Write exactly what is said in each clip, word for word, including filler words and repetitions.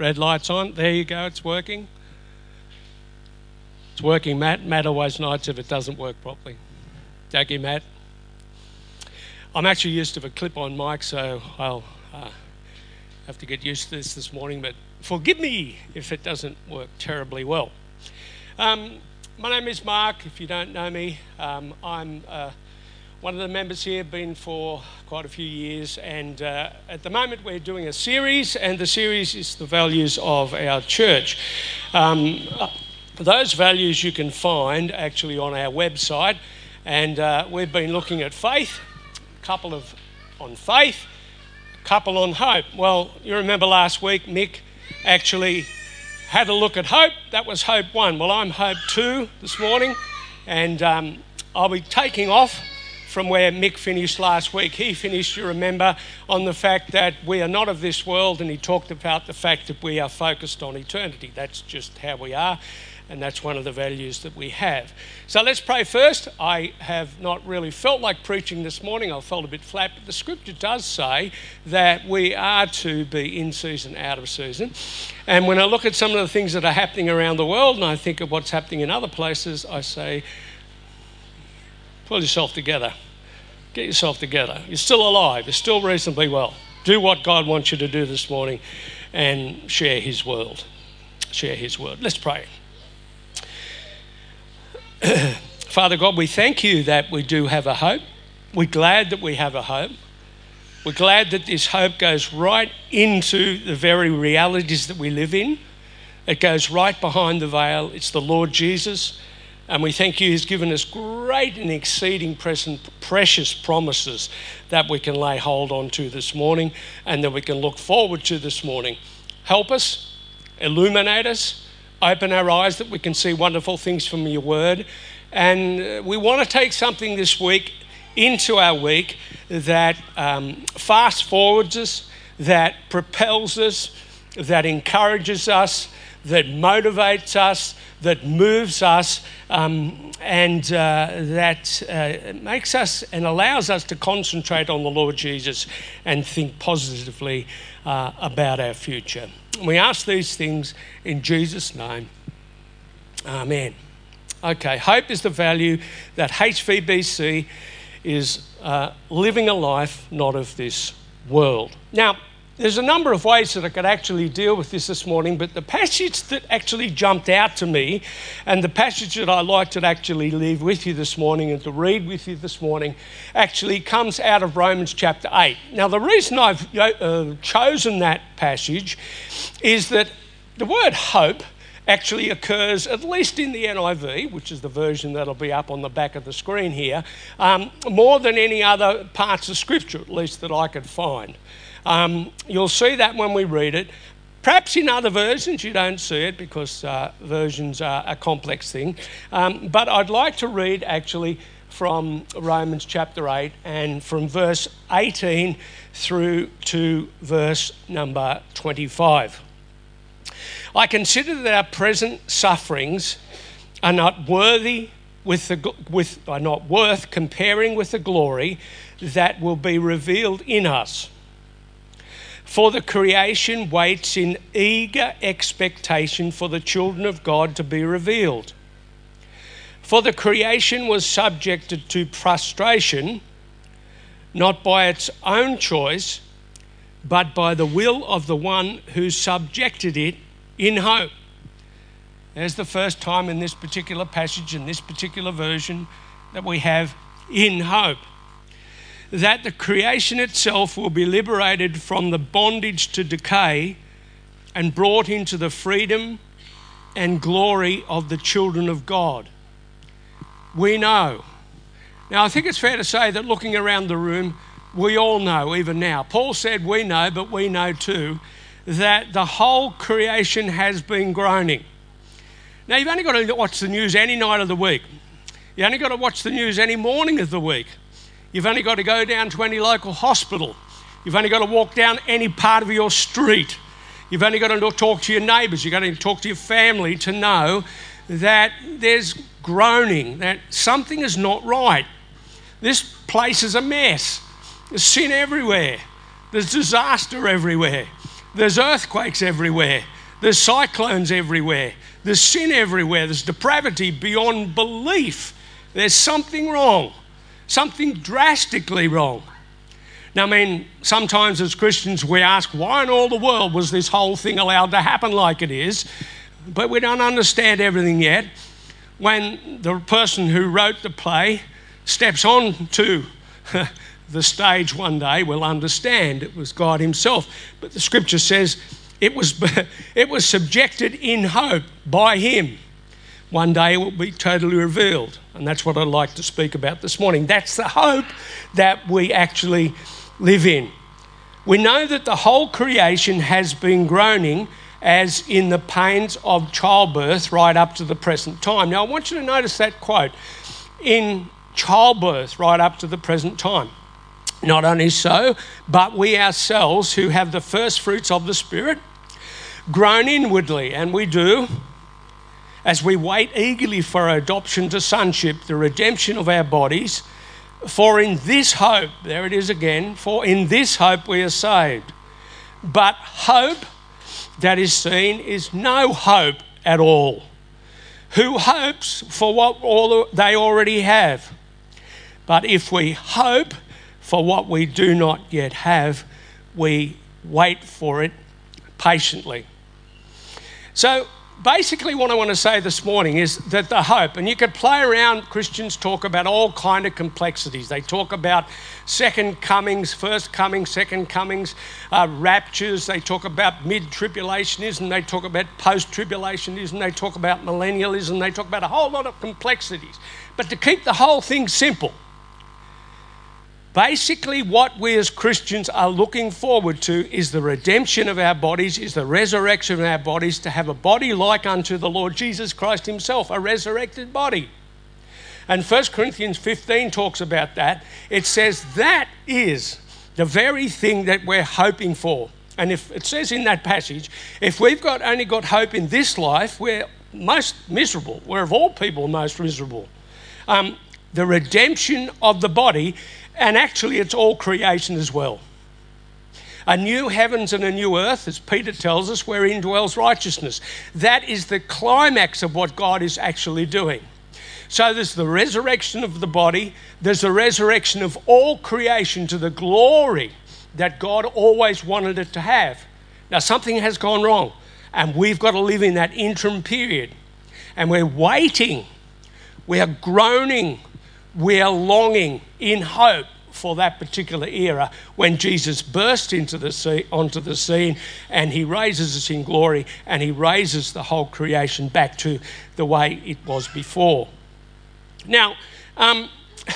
Red light's on. There you go. It's working. It's working, Matt. Matt always nods if it doesn't work properly. Thank you, Matt. I'm actually used to a clip-on mic, so I'll uh, have to get used to this this morning, but forgive me if it doesn't work terribly well. Um, my name is Mark, if you don't know me. Um, I'm uh, one of the members here, been for quite a few years, and uh, at the moment we're doing a series, and the series is the values of our church. Um, those values you can find actually on our website, and uh, we've been looking at faith, a couple of on faith, a couple on hope. Well, you remember last week Mick actually had a look at hope. That was hope one. Well, I'm hope two this morning, and um, I'll be taking off from where Mick finished last week. He finished, you remember, on the fact that we are not of this world, and he talked about the fact that we are focused on eternity. That's just how we are, and that's one of the values that we have. So let's pray first. I have not really felt like preaching this morning. I felt a bit flat, but the scripture does say that we are to be in season, out of season. And when I look at some of the things that are happening around the world, and I think of what's happening in other places, I say, pull yourself together. Get yourself together. You're still alive. You're still reasonably well. Do what God wants you to do this morning and share his word. Share his word. Let's pray. Father God, we thank you that we do have a hope. We're glad that we have a hope. We're glad that this hope goes right into the very realities that we live in. It goes right behind the veil. It's the Lord Jesus. And we thank you he's given us great and exceeding present, precious promises that we can lay hold on to this morning and that we can look forward to this morning. Help us, illuminate us, open our eyes that we can see wonderful things from your word. And we want to take something this week into our week that um, fast forwards us, that propels us, that encourages us, that motivates us, that moves us, um, and uh, that uh, makes us and allows us to concentrate on the Lord Jesus and think positively uh, about our future. We ask these things in Jesus' name. Amen. Okay, hope is the value that H V B C is uh, living a life not of this world. Now, there's a number of ways that I could actually deal with this this morning, but the passage that actually jumped out to me and the passage that I like to actually leave with you this morning and to read with you this morning actually comes out of Romans chapter eight. Now, the reason I've uh, chosen that passage is that the word hope actually occurs, at least in the N I V, which is the version that'll be up on the back of the screen here, um, more than any other parts of Scripture, at least that I could find. Um, you'll see that when we read it. Perhaps in other versions you don't see it because uh, versions are a complex thing. Um, but I'd like to read actually from Romans chapter eight and from verse eighteen through to verse number twenty-five. I consider that our present sufferings are not worthy with the with are not worth comparing with the glory that will be revealed in us. For the creation waits in eager expectation for the children of God to be revealed. For the creation was subjected to frustration, not by its own choice, but by the will of the one who subjected it in hope. There's the first time in this particular passage, in this particular version, that we have in hope. That the creation itself will be liberated from the bondage to decay and brought into the freedom and glory of the children of God. We know. Now, I think it's fair to say that looking around the room, we all know, even now. Paul said we know, but we know too, that the whole creation has been groaning. Now, you've only got to watch the news any night of the week. You've only got to watch the news any morning of the week. You've only got to go down to any local hospital. You've only got to walk down any part of your street. You've only got to talk to your neighbours. You've got to talk to your family to know that there's groaning, that something is not right. This place is a mess. There's sin everywhere. There's disaster everywhere. There's earthquakes everywhere. There's cyclones everywhere. There's sin everywhere. There's depravity beyond belief. There's something wrong, something drastically wrong. Now, I mean, sometimes as Christians we ask, why in all the world was this whole thing allowed to happen like it is? But we don't understand everything yet. When the person who wrote the play steps on to the stage one day, we'll understand it was God himself. But the scripture says it was, it was subjected in hope by him. One day it will be totally revealed. And that's what I'd like to speak about this morning. That's the hope that we actually live in. We know that the whole creation has been groaning as in the pains of childbirth right up to the present time. Now, I want you to notice that quote, in childbirth right up to the present time. Not only so, but we ourselves who have the first fruits of the Spirit groan inwardly, and we do, as we wait eagerly for our adoption to sonship, the redemption of our bodies. For in this hope, there it is again, for in this hope we are saved. But hope that is seen is no hope at all. Who hopes for what all they already have? But if we hope for what we do not yet have, we wait for it patiently. So basically what I want to say this morning is that the hope, and you could play around, Christians talk about all kind of complexities. They talk about second comings, first comings, second comings, uh, raptures. They talk about mid-tribulationism. They talk about post-tribulationism. They talk about millennialism. They talk about a whole lot of complexities. But to keep the whole thing simple, basically what we as Christians are looking forward to is the redemption of our bodies, is the resurrection of our bodies, to have a body like unto the Lord Jesus Christ himself, a resurrected body. And First Corinthians fifteen talks about that. It says that is the very thing that we're hoping for. And if it says in that passage, if we've got only got hope in this life, we're most miserable. We're of all people most miserable. Um, the redemption of the body. And actually, it's all creation as well. A new heavens and a new earth, as Peter tells us, wherein dwells righteousness. That is the climax of what God is actually doing. So there's the resurrection of the body. There's the resurrection of all creation to the glory that God always wanted it to have. Now, something has gone wrong, and we've got to live in that interim period. And we're waiting. We are groaning. We are longing in hope for that particular era when Jesus burst into the sea, onto the scene, and he raises us in glory, and he raises the whole creation back to the way it was before. Now, um,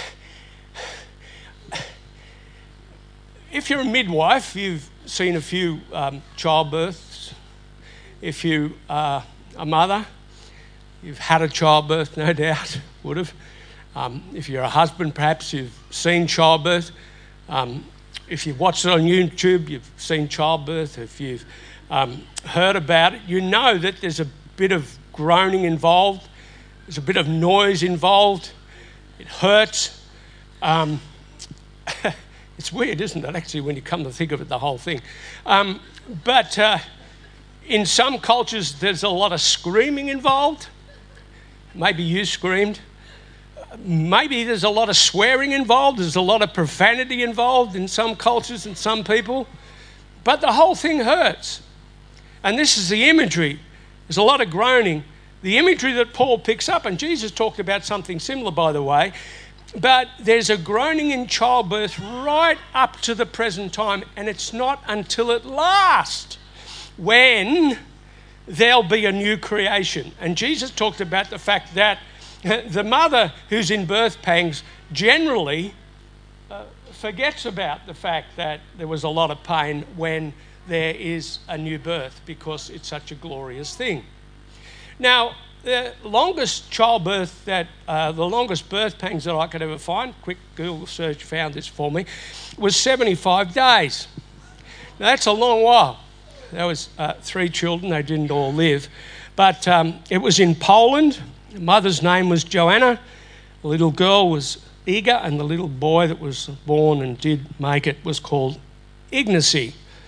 if you're a midwife, you've seen a few um, childbirths. If you are a mother, you've had a childbirth, no doubt, would have. Um, if you're a husband, perhaps you've seen childbirth. Um, if you've watched it on YouTube, you've seen childbirth. If you've um, heard about it, you know that there's a bit of groaning involved. There's a bit of noise involved. It hurts. Um, it's weird, isn't it, actually, when you come to think of it, the whole thing. Um, but uh, in some cultures, there's a lot of screaming involved. Maybe you screamed. Maybe there's a lot of swearing involved. There's a lot of profanity involved in some cultures and some people. But the whole thing hurts. And this is the imagery. There's a lot of groaning. The imagery that Paul picks up, and Jesus talked about something similar, by the way, but there's a groaning in childbirth right up to the present time, and it's not until at last when there'll be a new creation. And Jesus talked about the fact that the mother who's in birth pangs generally uh, forgets about the fact that there was a lot of pain when there is a new birth, because it's such a glorious thing. Now, the longest childbirth that, uh, the longest birth pangs that I could ever find, quick Google search found this for me, was seventy-five days. Now, that's a long while. There was uh, three children, they didn't all live. But um, it was in Poland. The mother's name was Joanna. The little girl was Iga, and the little boy that was born and did make it was called Ignacy.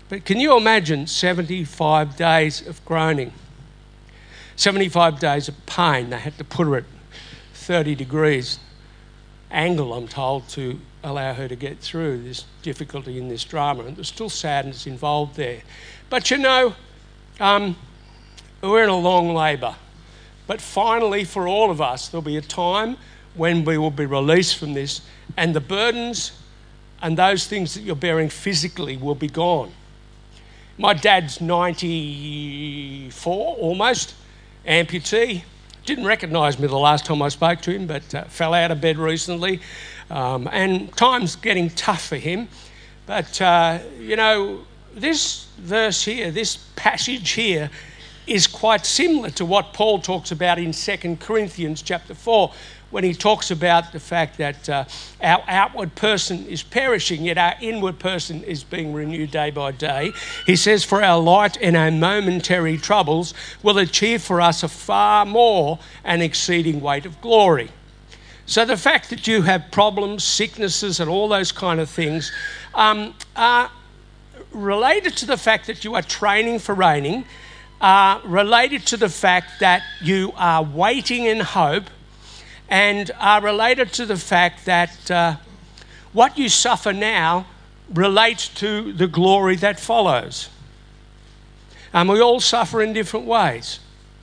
But can you imagine seventy-five days of groaning? seventy-five days of pain. They had to put her at thirty degrees angle, I'm told, to allow her to get through this difficulty in this drama. And there's still sadness involved there. But you know, um, we're in a long labour. But finally, for all of us, there'll be a time when we will be released from this, and the burdens and those things that you're bearing physically will be gone. My dad's ninety-four, almost, amputee. Didn't recognise me the last time I spoke to him, but uh, fell out of bed recently. Um, and time's getting tough for him. But, uh, you know, this verse here, this passage here, is quite similar to what Paul talks about in Second Corinthians chapter four, when he talks about the fact that uh, our outward person is perishing, yet our inward person is being renewed day by day. He says, for our light and our momentary troubles will achieve for us a far more and exceeding weight of glory. So the fact that you have problems, sicknesses, and all those kind of things um, are related to the fact that you are training for reigning, are related to the fact that you are waiting in hope, and are related to the fact that uh, what you suffer now relates to the glory that follows. And we all suffer in different ways.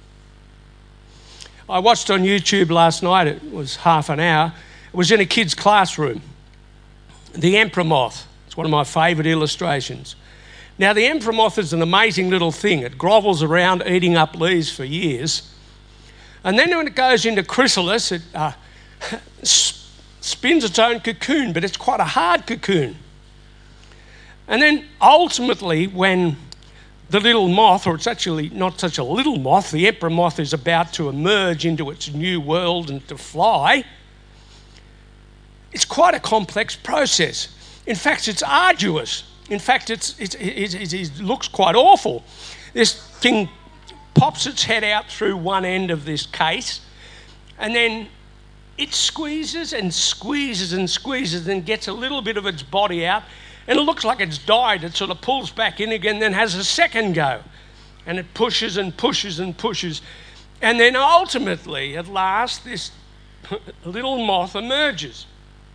I watched on YouTube last night, it was half an hour, it was in a kid's classroom. The emperor moth, it's one of my favourite illustrations. Now the emperor moth is an amazing little thing. It grovels around eating up leaves for years. And then when it goes into chrysalis, it uh, spins its own cocoon, but it's quite a hard cocoon. And then ultimately, when the little moth, or it's actually not such a little moth, the emperor moth is about to emerge into its new world and to fly, it's quite a complex process. In fact, it's arduous. In fact, it's, it's, it's, it's, it looks quite awful. This thing pops its head out through one end of this case, and then it squeezes and squeezes and squeezes and gets a little bit of its body out, and it looks like it's died. It sort of pulls back in again, then has a second go, and it pushes and pushes and pushes, and then ultimately, at last, this little moth emerges.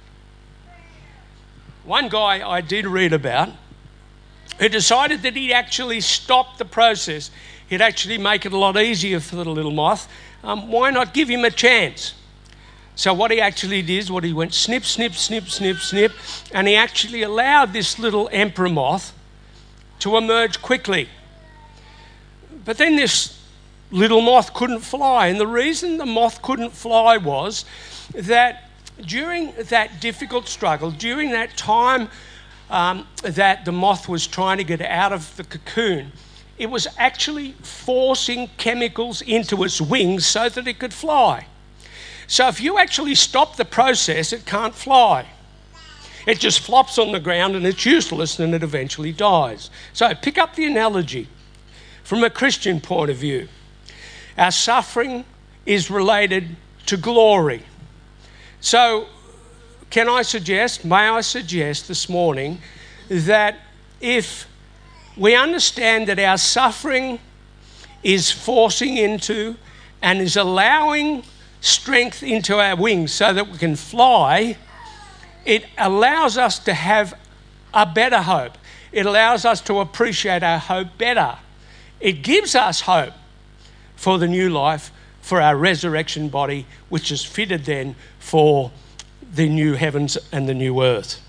One guy I did read about who decided that he'd actually stop the process. He'd actually make it a lot easier for the little moth. Um, why not give him a chance? So what he actually did is what he went snip, snip, snip, snip, snip, and he actually allowed this little emperor moth to emerge quickly. But then this little moth couldn't fly, and the reason the moth couldn't fly was that during that difficult struggle, during that time um, that the moth was trying to get out of the cocoon, it was actually forcing chemicals into its wings so that it could fly. So if you actually stop the process, it can't fly. It just flops on the ground and it's useless and it eventually dies. So pick up the analogy from a Christian point of view. Our suffering is related to glory. So can I suggest, may I suggest this morning that if we understand that our suffering is forcing into and is allowing strength into our wings so that we can fly, it allows us to have a better hope. It allows us to appreciate our hope better. It gives us hope for the new life, for our resurrection body, which is fitted then for the new heavens and the new earth.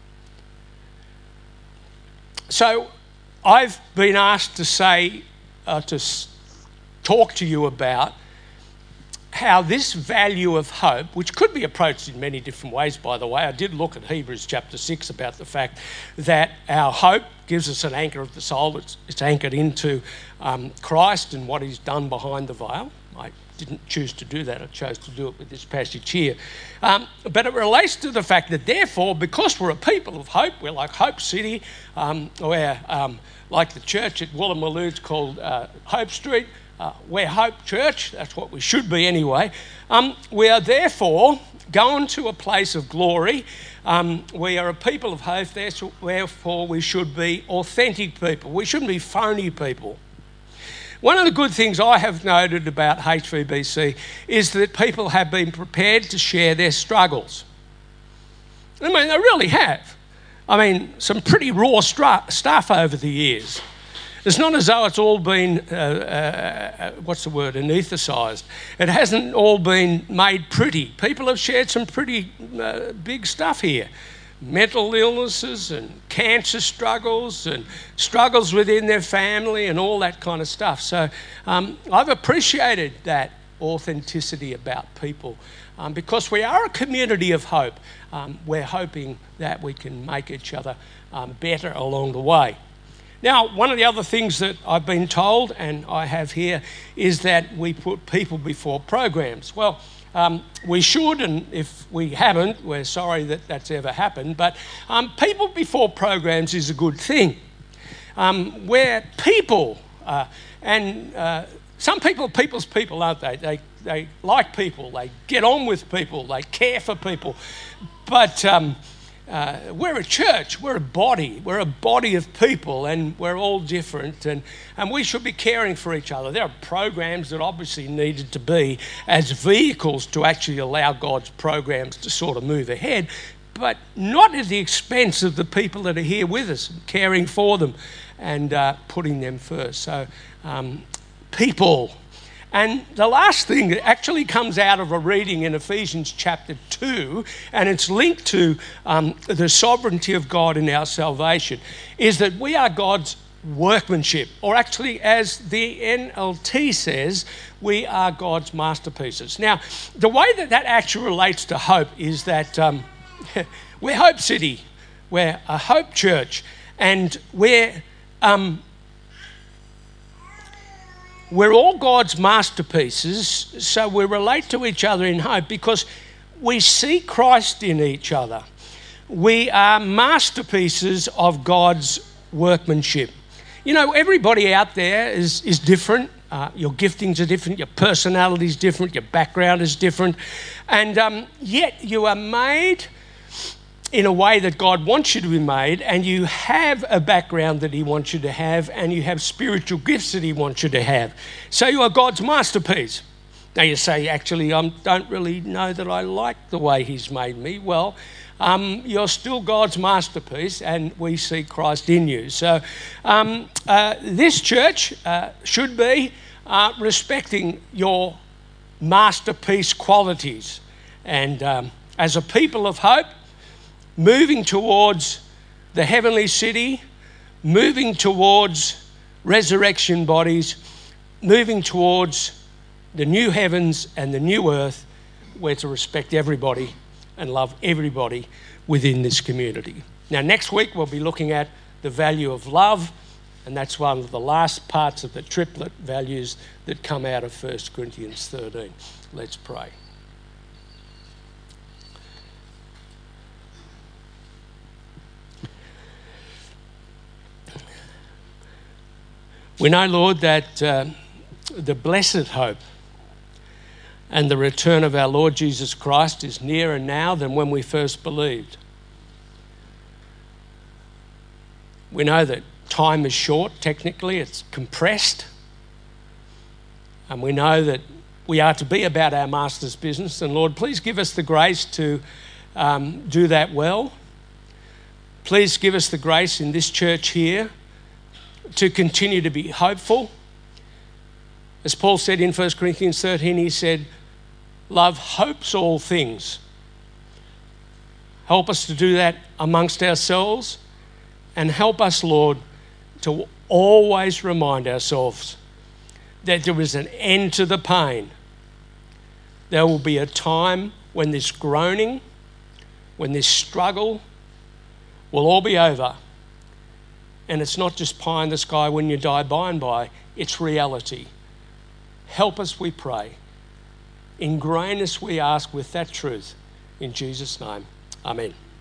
So I've been asked to say, uh, to s- talk to you about how this value of hope, which could be approached in many different ways, by the way. I did look at Hebrews chapter six about the fact that our hope gives us an anchor of the soul. It's, it's anchored into um, Christ and what he's done behind the veil. I didn't choose to do that. I chose to do it with this passage here. Um, but it relates to the fact that therefore, because we're a people of hope, we're like Hope City, um, we're um, like the church at Woolloomooloo's called uh, Hope Street. Uh, we're Hope Church, that's what we should be anyway. Um, we are therefore going to a place of glory Um, we are a people of hope, therefore we should be authentic people. We shouldn't be phony people. One of the good things I have noted about H V B C is that people have been prepared to share their struggles. I mean, they really have. I mean, some pretty raw stru- stuff over the years. It's not as though it's all been, uh, uh, what's the word, anaesthetised. It hasn't all been made pretty. People have shared some pretty uh, big stuff here. Mental illnesses and cancer struggles and struggles within their family and all that kind of stuff. So um, I've appreciated that authenticity about people um, because we are a community of hope. Um, we're hoping that we can make each other um, better along the way. Now, one of the other things that I've been told, and I have here, is that we put people before programs. Well, um, we should, and if we haven't, we're sorry that that's ever happened, but um, people before programs is a good thing. Um, we're people, uh, and uh, some people are people's people, aren't they? They they like people, they get on with people, they care for people, but um, Uh, we're a church, we're a body, we're a body of people, and we're all different, and, and we should be caring for each other. There are programs that obviously needed to be as vehicles to actually allow God's programs to sort of move ahead, but not at the expense of the people that are here with us, caring for them and uh, putting them first. So, um, people. And the last thing that actually comes out of a reading in Ephesians chapter two, and it's linked to um, the sovereignty of God in our salvation, is that we are God's workmanship, or actually, as the N L T says, we are God's masterpieces. Now, the way that that actually relates to hope is that um, we're Hope City, we're a hope church, and we're... Um, We're all God's masterpieces, so we relate to each other in hope because we see Christ in each other. We are masterpieces of God's workmanship. You know, everybody out there is, is different. Uh, your giftings are different, your personality is different, your background is different. And um, yet you are made in a way that God wants you to be made, and you have a background that he wants you to have, and you have spiritual gifts that he wants you to have. So you are God's masterpiece. Now you say, actually, I don't really know that I like the way he's made me. Well, um, you're still God's masterpiece, and we see Christ in you. So um, uh, this church uh, should be uh, respecting your masterpiece qualities. And um, as a people of hope, moving towards the heavenly city, moving towards resurrection bodies, moving towards the new heavens and the new earth, we're to respect everybody and love everybody within this community. Now, next week we'll be looking at the value of love, and that's one of the last parts of the triplet values that come out of First Corinthians thirteen. Let's pray. We know, Lord, that uh, the blessed hope and the return of our Lord Jesus Christ is nearer now than when we first believed. We know that time is short, technically, it's compressed. And we know that we are to be about our Master's business. And Lord, please give us the grace to um, do that well. Please give us the grace in this church here to continue to be hopeful. As Paul said in First Corinthians thirteen, he said, love hopes all things. Help us to do that amongst ourselves, and help us, Lord, to always remind ourselves that there is an end to the pain. There will be a time when this groaning, when this struggle will all be over. And it's not just pie in the sky when you die by and by, it's reality. Help us, we pray. Ingrain us, we ask, with that truth. In Jesus' name, amen.